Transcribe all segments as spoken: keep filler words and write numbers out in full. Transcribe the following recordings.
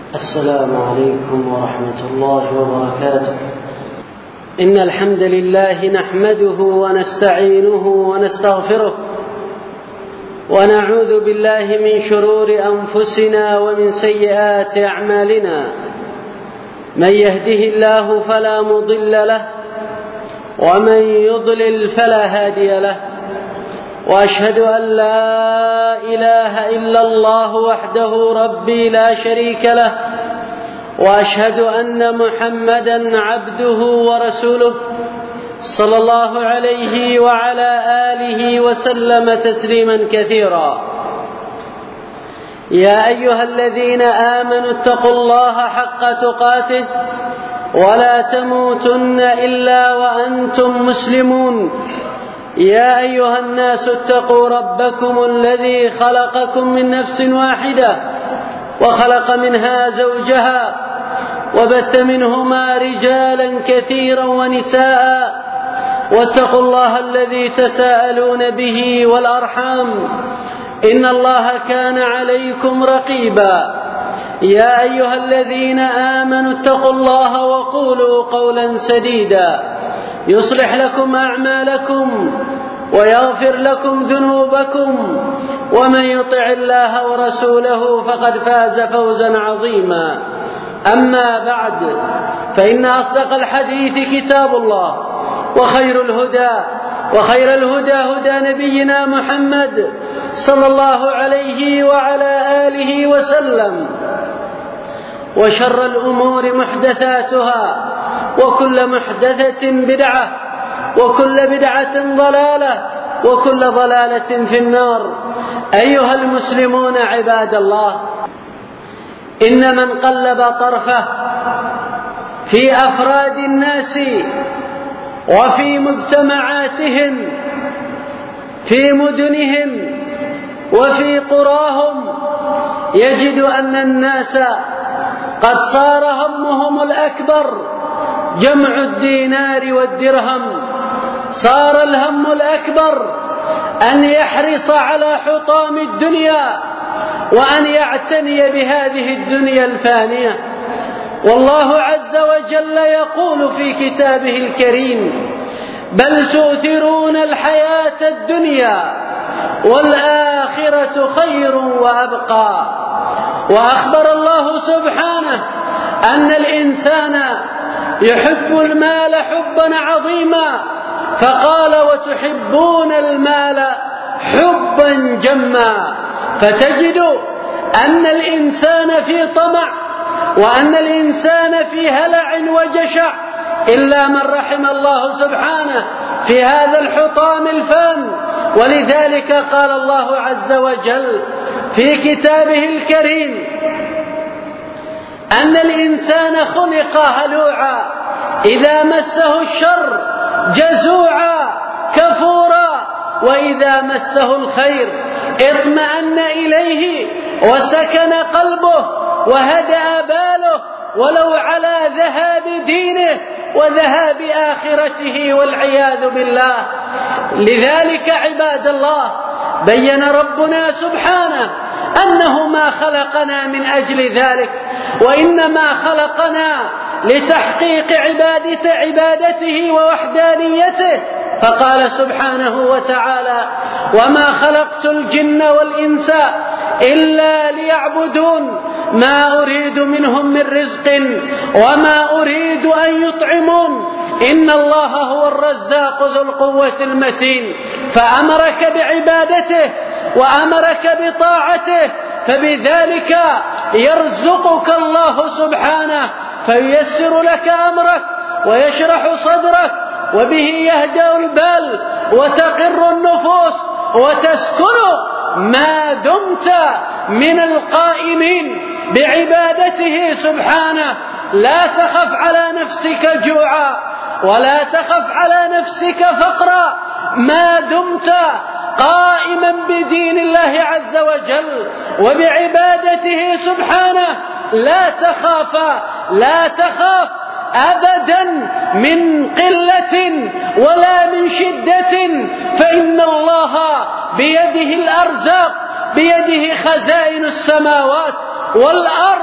السلام عليكم ورحمة الله وبركاته. إن الحمد لله نحمده ونستعينه ونستغفره ونعوذ بالله من شرور أنفسنا ومن سيئات أعمالنا. من يهده الله فلا مضل له ومن يضلل فلا هادي له، وأشهد أن لا إله إلا الله وحده ربي لا شريك له، وأشهد أن محمدًا عبده ورسوله صلى الله عليه وعلى آله وسلم تسليمًا كثيرا. يا أيها الذين آمنوا اتقوا الله حق تقاته ولا تموتن إلا وأنتم مسلمون. يا أيها الناس اتقوا ربكم الذي خلقكم من نفس واحدة وخلق منها زوجها وبث منهما رجالا كثيرا ونساء، واتقوا الله الذي تساءلون به والأرحام إن الله كان عليكم رقيبا. يا أيها الذين آمنوا اتقوا الله وقولوا قولا سديدا يصلح لكم أعمالكم ويغفر لكم ذنوبكم، ومن يطع الله ورسوله فقد فاز فوزا عظيما. أما بعد، فإن أصدق الحديث كتاب الله، وخير الهدى وخير الهدى هدى نبينا محمد صلى الله عليه وعلى آله وسلم، وشر الأمور محدثاتها، وكل محدثة بدعة، وكل بدعة ضلالة، وكل ضلالة في النار. أيها المسلمون عباد الله، إن من قلب طرفه في أفراد الناس وفي مجتمعاتهم في مدنهم وفي قراهم يجد أن الناس قد صار همهم الأكبر جمع الدينار والدرهم. صار الهم الأكبر أن يحرص على حطام الدنيا وأن يعتني بهذه الدنيا الفانية. والله عز وجل يقول في كتابه الكريم: بل تؤثرون الحياة الدنيا والآخرة خير وأبقى. وأخبر الله سبحانه أن الإنسان يحب المال حبا عظيما، فقال: وتحبون المال حبا جما. فتجد أن الإنسان في طمع، وأن الإنسان في هلع وجشع، إلا من رحم الله سبحانه في هذا الحطام الفان. ولذلك قال الله عز وجل في كتابه الكريم أن الإنسان خلق هلوعا إذا مسه الشر جزوعا كفورا، وإذا مسه الخير اطمأن إليه وسكن قلبه وهدأ باله، ولو على ذهاب دينه وذهاب آخرته والعياذ بالله. لذلك عباد الله، بين ربنا سبحانه أنه ما خلقنا من أجل ذلك، وإنما خلقنا لتحقيق عبادة عبادته ووحدانيته. فقال سبحانه وتعالى: وما خلقت الجن والإنس إلا ليعبدون ما أريد منهم من رزق وما أريد أن يطعمون إن الله هو الرزاق ذو القوة المتين. فأمرك بعبادته وأمرك بطاعته، فبذلك يرزقك الله سبحانه، فييسر لك أمرك ويشرح صدرك، وبه يهدأ البال وتقر النفوس وتسكن ما دمت من القائمين بعبادته سبحانه. لا تخف على نفسك جوعا ولا تخف على نفسك فقرا ما دمت قائما بدين الله عز وجل وبعبادته سبحانه. لا تخاف لا تخاف أبدا من قلة ولا من شدة، فإن الله بيده الأرزاق، بيده خزائن السماوات والأرض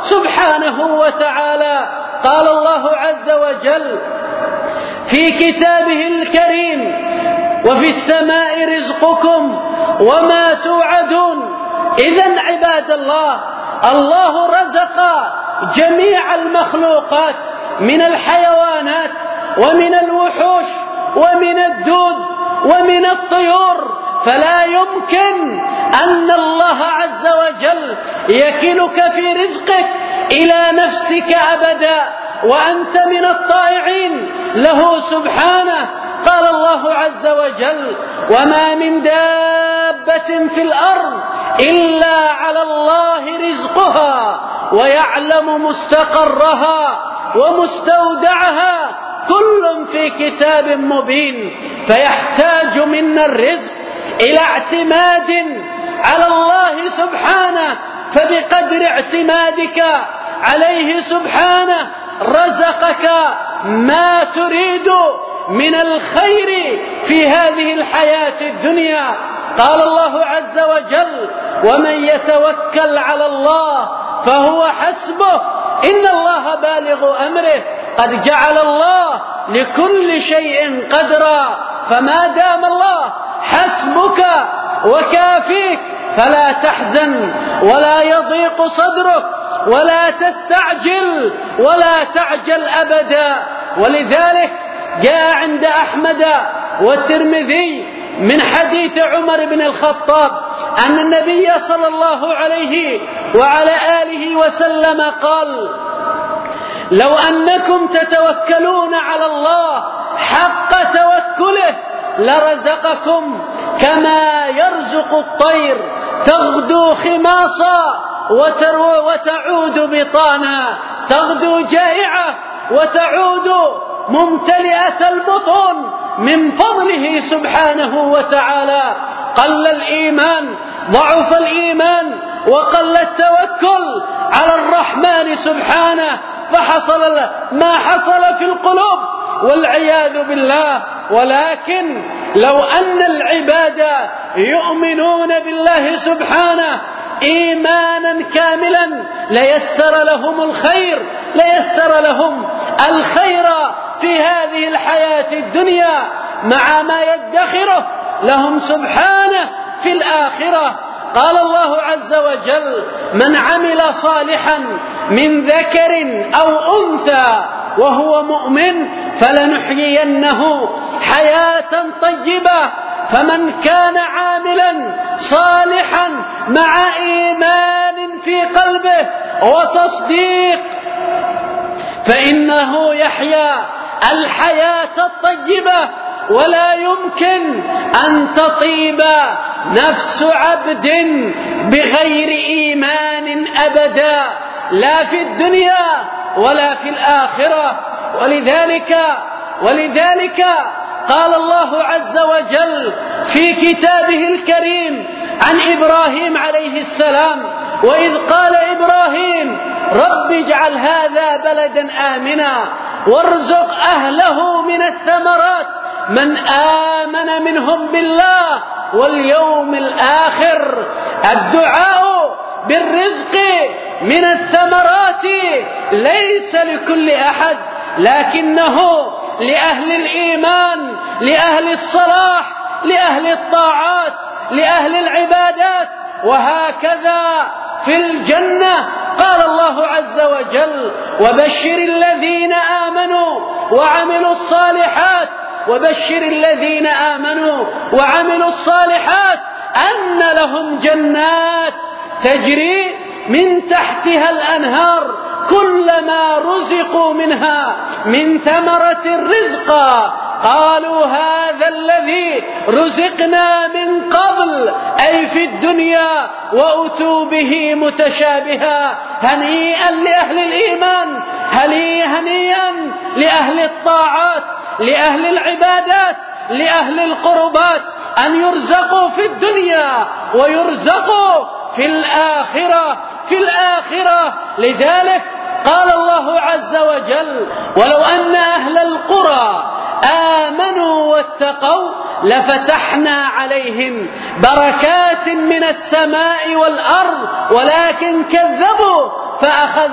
سبحانه وتعالى. قال الله عز وجل في كتابه الكريم: وفي السماء رزقكم وما توعدون. إذن عباد الله، الله رزق جميع المخلوقات من الحيوانات ومن الوحوش ومن الدود ومن الطيور، فلا يمكن أن الله عز وجل يكلك في رزقك إلى نفسك أبدا، وأنت من الطائعين له سبحانه. قال الله عز وجل: وما من دابة في الأرض إلا على الله رزقها ويعلم مستقرها ومستودعها كل في كتاب مبين. فيحتاج منا الرزق إلى اعتماد على الله سبحانه، فبقدر اعتمادك عليه سبحانه رزقك ما تريد من الخير في هذه الحياة الدنيا. قال الله عز وجل: ومن يتوكل على الله فهو حسبه إن الله بالغ أمره قد جعل الله لكل شيء قدرا. فما دام الله حسبك وكافيك فلا تحزن ولا يضيق صدرك ولا تستعجل ولا تعجل أبدا. ولذلك جاء عند أحمد والترمذي من حديث عمر بن الخطاب أن النبي صلى الله عليه وعلى آله وسلم قال: لو أنكم تتوكلون على الله حق توكله لرزقكم كما يرزق الطير تغدو خماصا وتعود بطانا، تغدو جائعة وتعود ممتلئة البطون من فضله سبحانه وتعالى. قل الإيمان، ضعف الإيمان، وقل التوكل على الرحمن سبحانه، فحصل ما حصل في القلوب والعياذ بالله. ولكن لو أن العباد يؤمنون بالله سبحانه إيمانا كاملا ليسر لهم الخير ليسر لهم الخير في هذه الحياة الدنيا مع ما يدخره لهم سبحانه في الآخرة. قال الله عز وجل: من عمل صالحا من ذكر أو أنثى وهو مؤمن فلنحيينه حياة طيبة. فمن كان عاملا صالحا مع إيمان في قلبه وتصديق فإنه يحيا الحياة الطيبة. ولا يمكن أن تطيب نفس عبد بغير إيمان أبدا، لا في الدنيا ولا في الآخرة. ولذلك ولذلك قال الله عز وجل في كتابه الكريم عن إبراهيم عليه السلام: وإذ قال إبراهيم رب اجعل هذا بلدا آمنا وارزق أهله من الثمرات من آمن منهم بالله واليوم الآخر. الدعاء بالرزق من الثمرات ليس لكل أحد، لكنه لأهل الإيمان، لأهل الصلاح، لأهل الطاعات، لأهل العبادات. وهكذا في الجنة قال الله عز وجل: وبشر الذين آمنوا وعملوا الصالحات وبشر الذين آمنوا وعملوا الصالحات أن لهم جنات تجري من تحتها الأنهار كلما رزقوا منها من ثمرة رزقا قالوا هذا الذي رزقنا من قبل أي في الدنيا وأتوا به متشابها. هنيئا لأهل الإيمان، هنيئا لأهل الطاعات، لأهل العبادات، لأهل القربات أن يرزقوا في الدنيا ويرزقوا في الآخرة في الآخرة. لذلك قال الله عز وجل: ولو أن أهل القرى آمنوا واتقوا لفتحنا عليهم بركات من السماء والأرض ولكن كذبوا فأخذ.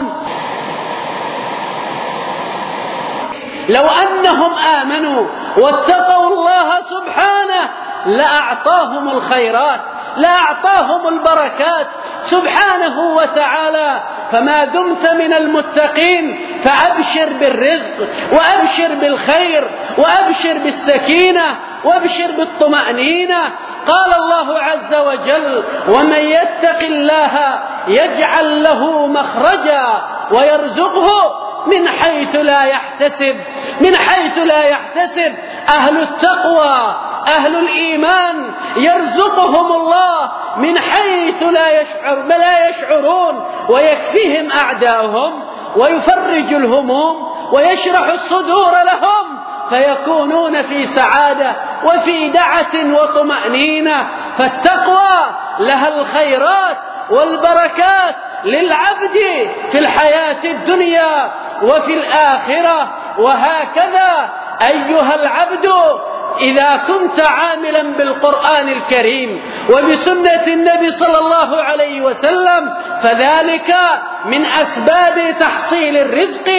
لو أنهم آمنوا واتقوا الله سبحانه لأعطاهم الخيرات، لأعطاهم البركات سبحانه وتعالى. فما دمت من المتقين فأبشر بالرزق، وأبشر بالخير، وأبشر بالسكينة، وأبشر بالطمأنينة. قال الله عز وجل: ومن يتق الله يجعل له مخرجا ويرزقه من حيث لا يحتسب. من حيث لا يحتسب. أهل التقوى أهل الإيمان يرزقهم الله من حيث لا يشعر لا يشعرون، ويكفيهم أعداءهم، ويفرج الهموم، ويشرح الصدور لهم، فيكونون في سعادة وفي دعة وطمأنينة. فالتقوى لها الخيرات والبركات للعبد في الحياة الدنيا وفي الآخرة. وهكذا أيها العبد إذا كنت عاملا بالقرآن الكريم وبسنة النبي صلى الله عليه وسلم فذلك من أسباب تحصيل الرزق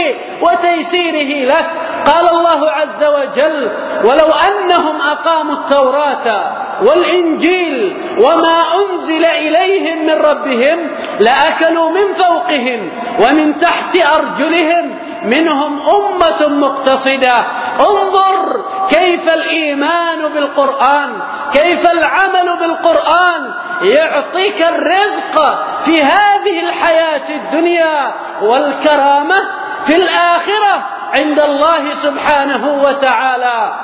وتيسيره لك. قال الله عز وجل: ولو أنهم أقاموا التوراة والإنجيل وما أنزل إليهم من ربهم لأكلوا من فوقهم ومن تحت أرجلهم منهم أمة مقتصدة. انظر كيف الإيمان بالقرآن، كيف العمل بالقرآن يعطيك الرزق في هذه الحياة الدنيا والكرامة في الآخرة عند الله سبحانه وتعالى.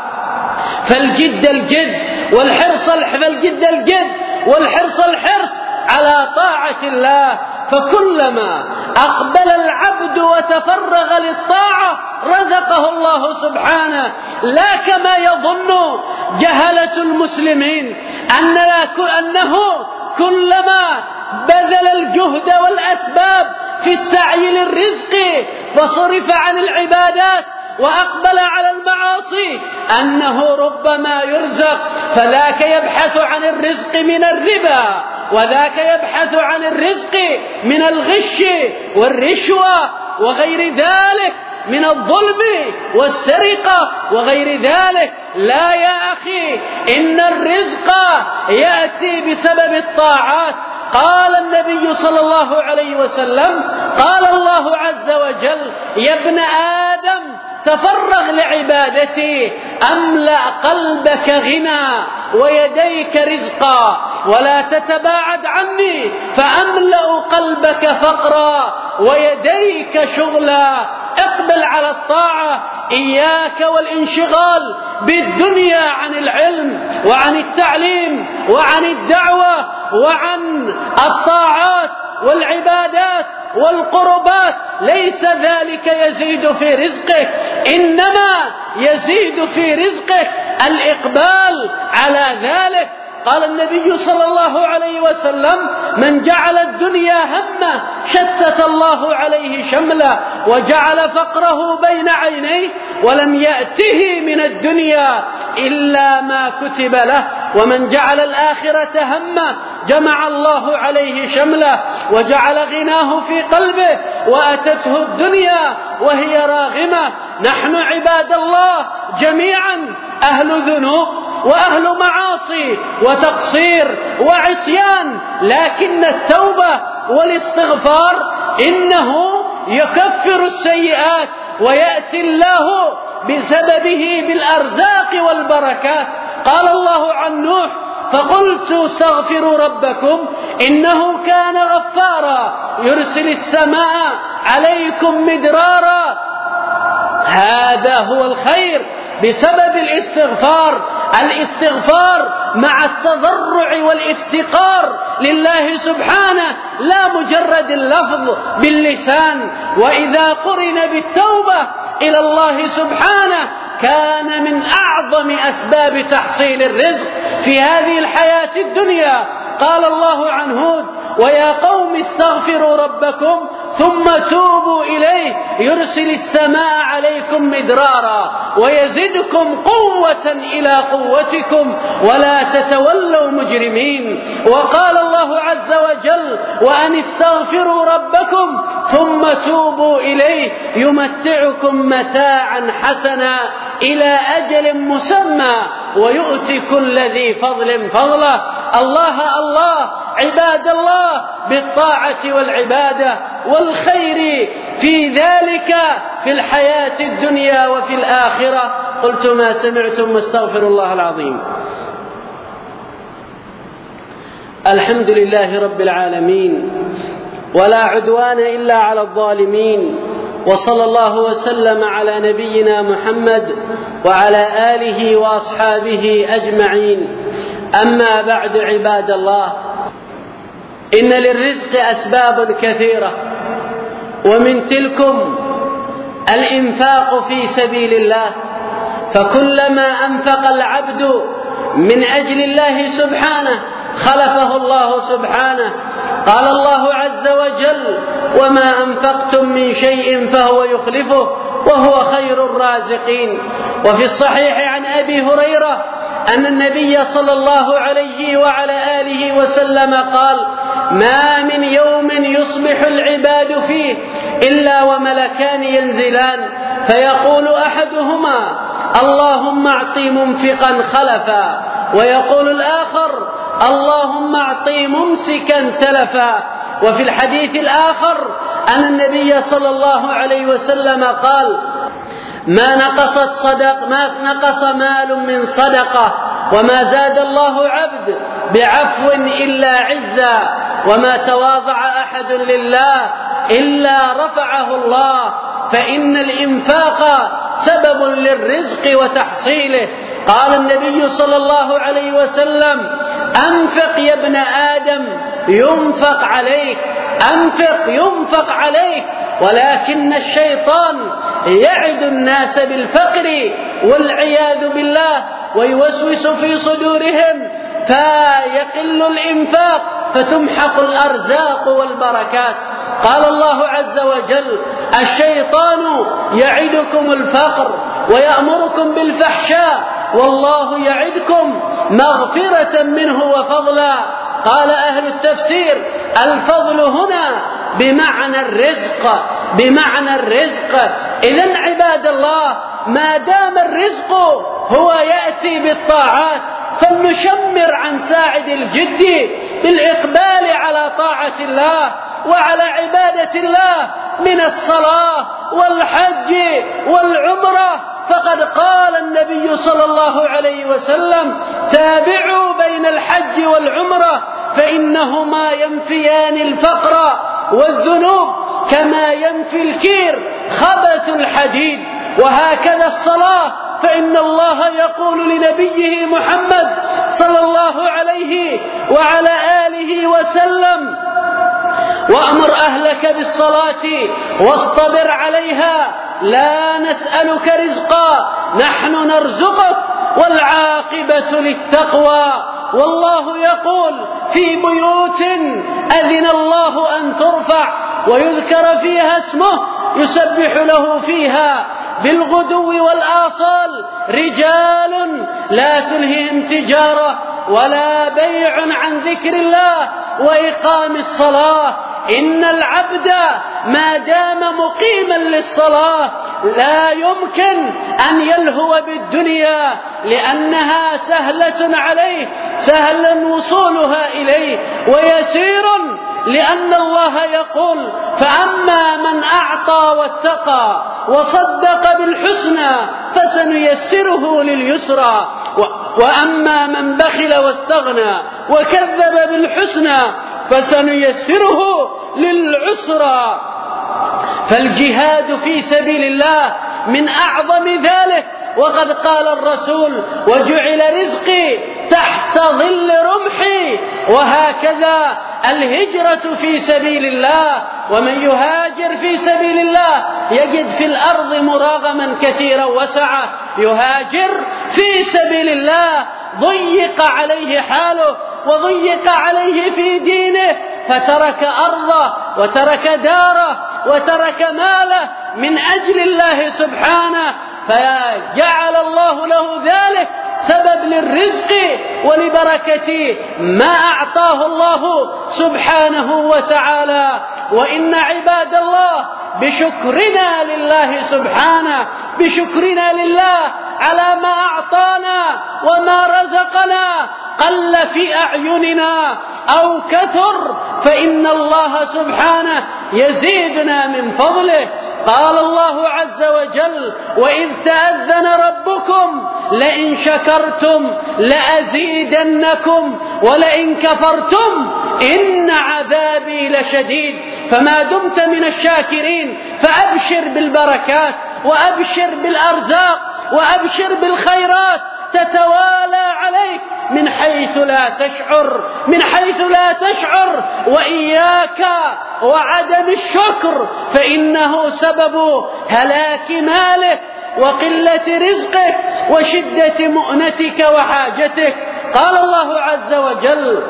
فالجد الجد والحرص فالجد الجد والحرص الحرص على طاعة الله. فكلما أقبل العبد وتفرغ للطاعة رزقه الله سبحانه، لا كما يظن جهلة المسلمين أن أنه كلما بذل الجهد والأسباب في السعي للرزق وصرف عن العبادات وأقبل على المعاصي أنه ربما يرزق. فذاك يبحث عن الرزق من الربا، وذاك يبحث عن الرزق من الغش والرشوة وغير ذلك من الظلم والسرقة وغير ذلك. لا يا أخي، إن الرزق يأتي بسبب الطاعات. قال النبي صلى الله عليه وسلم: قال الله عز وجل: يا ابن آدم تفرغ لعبادتي أملأ قلبك غنى ويديك رزقا، ولا تتباعد عني فأملأ قلبك فقرا ويديك شغلا. اقبل على الطاعة، إياك والانشغال بالدنيا عن العلم وعن التعليم وعن الدعوة وعن الطاعات والعبادات والقربات. ليس ذلك يزيد في رزقك، إنما يزيد في رزقك الإقبال على ذلك. قال النبي صلى الله عليه وسلم: من جعل الدنيا همه شتت الله عليه شمله وجعل فقره بين عينيه ولم يأته من الدنيا إلا ما كتب له، ومن جعل الآخرة همه جمع الله عليه شمله وجعل غناه في قلبه وأتته الدنيا وهي راغمة. نحن عباد الله جميعا أهل ذنوب وأهل معاصي وتقصير وعصيان، لكن التوبة والاستغفار إنه يكفر السيئات ويأتي الله بسببه بالأرزاق والبركات. قال الله عن نوح: فقلت استغفروا ربكم إنه كان غفارا يرسل السماء عليكم مدرارا. هذا هو الخير بسبب الاستغفار. الاستغفار مع التضرع والافتقار لله سبحانه، لا مجرد اللفظ باللسان. وإذا قرن بالتوبة إلى الله سبحانه كان من أعظم أسباب تحصيل الرزق في هذه الحياة الدنيا. قال الله عن هود: ويا قوم استغفروا ربكم ثم توبوا إليه يرسل السماء عليكم مدرارا ويزدكم قوة إلى قوتكم ولا تتولوا مجرمين. وقال الله عز وجل: وأن استغفروا ربكم ثم توبوا إليه يمتعكم متاعا حسنا إلى أجل مسمى ويؤتي كل ذي فضل فضله. الله الله عباد الله بالطاعة والعبادة والخير في ذلك في الحياة الدنيا وفي الآخرة. قلت ما سمعتم واستغفر الله العظيم. الحمد لله رب العالمين ولا عدوان إلا على الظالمين، وصلى الله وسلم على نبينا محمد وعلى آله وأصحابه أجمعين. أما بعد عباد الله، إن للرزق أسباب كثيرة، ومن تلكم الإنفاق في سبيل الله، فكلما أنفق العبد من أجل الله سبحانه خلفه الله سبحانه. قال الله عز وجل: وما أنفقتم من شيء فهو يخلفه وهو خير الرازقين. وفي الصحيح عن أبي هريرة أن النبي صلى الله عليه وعلى آله وسلم قال: ما من يوم يصبح العباد فيه إلا وملكان ينزلان فيقول أحدهما: اللهم أعط منفقا خلفا، ويقول الآخر: اللهم أعط ممسكا تلفا. وفي الحديث الآخر أن النبي صلى الله عليه وسلم قال: ما نقصت صدق ما نقص مال من صدقة، وما زاد الله عبد بعفو إلا عزا، وما تواضع أحد لله إلا رفعه الله، فإن الإنفاق سبب للرزق وتحصيله. قال النبي صلى الله عليه وسلم: أنفق يا ابن آدم ينفق عليك، أنفق ينفق عليك، ولكن الشيطان يعد الناس بالفقر والعياذ بالله ويوسوس في صدورهم فيقل الإنفاق فتمحق الأرزاق والبركات. قال الله عز وجل: الشيطان يعدكم الفقر ويأمركم بالفحشاء والله يعدكم مغفرة منه وفضلا. قال أهل التفسير: الفضل هنا بمعنى الرزق، بمعنى الرزق. إذن عباد الله، ما دام الرزق هو يأتي بالطاعات فلنشمر عن ساعد الجد بالإقبال على طاعة الله وعلى عبادة الله من الصلاة والحج والعمرة. فقد قال النبي صلى الله عليه وسلم: تابعوا بين الحج والعمرة فإنهما ينفيان الفقر والذنوب كما ينفي الكير خبث الحديد. وهكذا الصلاة، فإن الله يقول لنبيه محمد صلى الله عليه وعلى آله وسلم: وأمر أهلك بالصلاة واصطبر عليها لا نسألك رزقا نحن نرزقك والعاقبة للتقوى. والله يقول: في بيوت أذن الله أن ترفع ويذكر فيها اسمه يسبح له فيها بالغدو والآصال رجال لا تلههم تجارة ولا بيع عن ذكر الله وإقام الصلاة. إن العبد ما دام مقيما للصلاة لا يمكن أن يلهو بالدنيا، لأنها سهلة عليه، سهل وصولها إليه ويسير، لأن الله يقول: فأما من أعطى واتقى وصدق بالحسنى فسنيسره لليسرى، وأما من بخل واستغنى وكذب بالحسنى فسنيسره للعسرى. فالجهاد في سبيل الله من أعظم ذلك. وقد قال الرسول: وجعل رزقي تحت ظل رمحي. وهكذا الهجرة في سبيل الله، ومن يهاجر في سبيل الله يجد في الأرض مراغما كثيرا وسعة. يهاجر في سبيل الله ضيق عليه حاله وضيق عليه في دينه فترك أرضه وترك داره وترك ماله من أجل الله سبحانه، فجعل الله له ذلك سبب للرزق ولبركة ما أعطاه الله سبحانه وتعالى. وإن عباد الله بشكرنا لله سبحانه، بشكرنا لله على ما أعطانا وما رزقنا قل في أعيننا أو كثر، فإن الله سبحانه يزيدنا من فضله. قال الله عز وجل: وإذ تأذن ربكم لئن شكرتم لأزيدنكم ولئن كفرتم إن عذابي لشديد. فما دمت من الشاكرين فأبشر بالبركات وأبشر بالأرزاق وأبشر بالخيرات تتوالى عليك من حيث لا تشعر، من حيث لا تشعر. وإياك وعدم الشكر فإنه سبب هلاك مالك وقلة رزقك وشدة مؤنتك وحاجتك. قال الله عز وجل: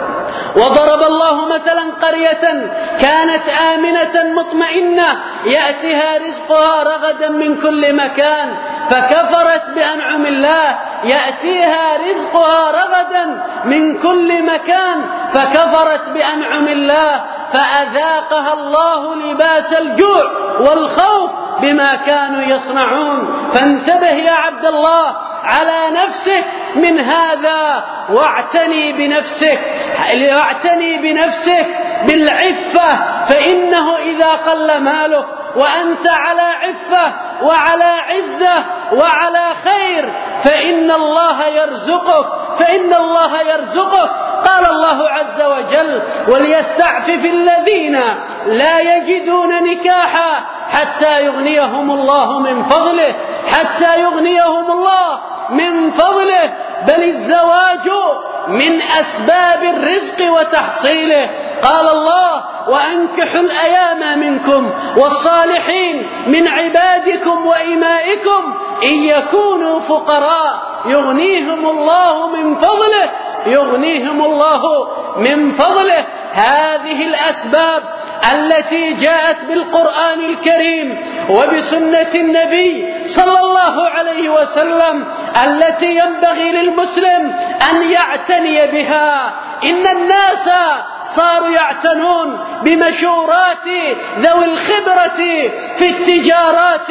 وضرب الله مثلا قرية كانت آمنة مطمئنة يأتيها رزقها رغدا من كل مكان فكفرت بأنعم الله يأتيها رزقها رغدا من كل مكان فكفرت بأنعم الله فأذاقها الله لباس الجوع والخوف بما كانوا يصنعون. فانتبه يا عبد الله على نفسك من هذا، واعتني بنفسك واعتني بنفسك بالعفة، فإنه إذا قل مالك وأنت على عفة وعلى عزة وعلى خير فإن الله يرزقك فإن الله يرزقك. قال الله عز وجل: وليستعفف الذين لا يجدون نكاحا حتى يغنيهم الله من فضله حتى يغنيهم الله من فضله. بل الزواج من أسباب الرزق وتحصيله. قال الله: وأنكحوا الأيام منكم والصالحين من عبادكم وإمائكم إن يكونوا فقراء يغنيهم الله من فضله يغنيهم الله من فضله. هذه الأسباب التي جاءت بالقرآن الكريم وبسنة النبي صلى الله عليه وسلم التي ينبغي للمسلم أن يعتني بها. إن الناس صاروا يعتنون بمشورات ذوي الخبرة في التجارات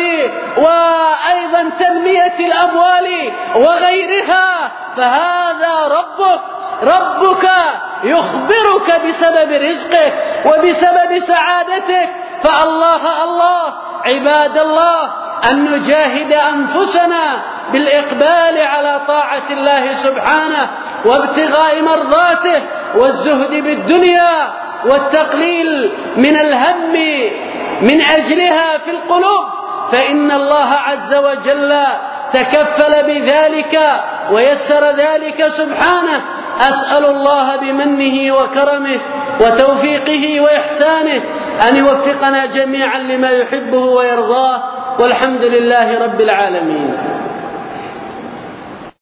وأيضا تنمية الأموال وغيرها، فهذا ربك ربك يخبرك بسبب رزقك وبسبب سعادتك. فالله الله عباد الله أن نجاهد أنفسنا بالإقبال على طاعة الله سبحانه وابتغاء مرضاته والزهد بالدنيا والتقليل من الهم من أجلها في القلوب، فإن الله عز وجل تكفل بذلك ويسر ذلك سبحانه. أسأل الله بمنه وكرمه وتوفيقه وإحسانه أن يوفقنا جميعا لما يحبه ويرضاه، والحمد لله رب العالمين.